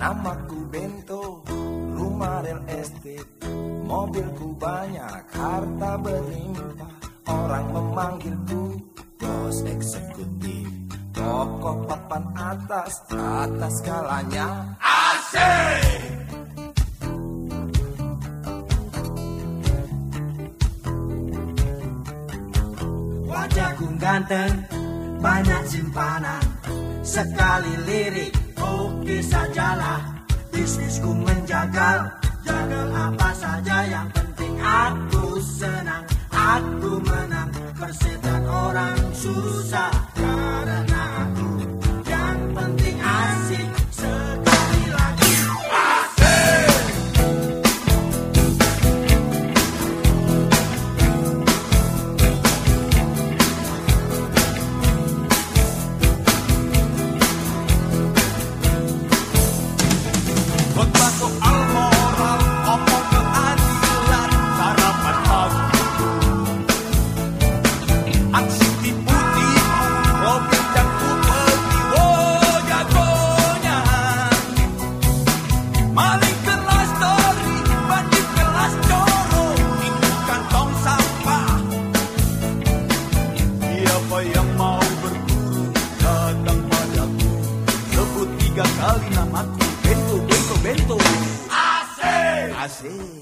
Namaku Bento, rumah real estate, mobilku banyak, harta berlimpah. Orang memanggilku bos eksekutif, toko papan atas skalanya asik. Wajahku ganteng, banyak simpanan, sekali lirik, oke sajalah. Bisnisku menjagal, jagal apa saja, yang penting aku senang, aku menang. Persetan orang susah, karena aku yang penting asik. Sekali lagi asik. Khotbah soal moral, omong keadilan, harapan hatiku. Aksi tipu-tipu, Robin dan Kupeti, oh jagonya. Maling kelas story, bandit kelas coro, itu kantong sampah. Siapa yang mau berburu, datang padaku. Sebut 3 kali namaku, Bento, Bento, Bento. Asik! Asik.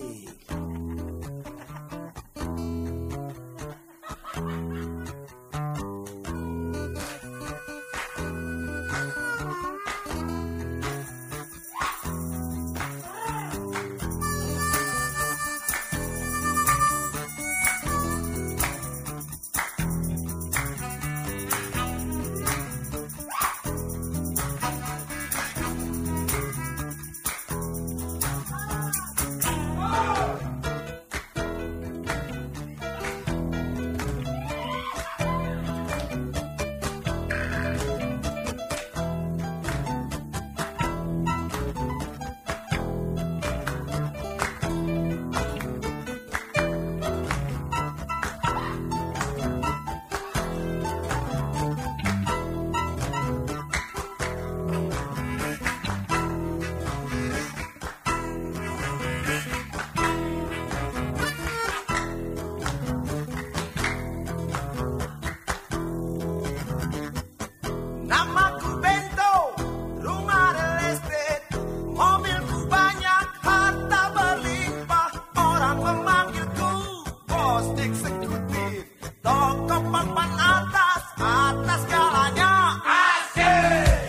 Namaku Bento, rumah real estate, mobilku banyak, harta berlimpah. Orang memanggilku bos eksekutif, toko papan atas skalanya asik.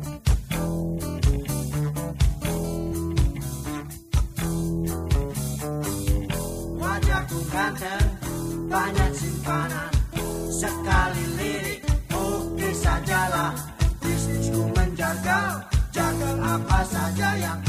Wajahku ganteng, banyak simpanan, sekali lirik, oke sajalah. Bisnisku menjagal, jagal apa saja, yang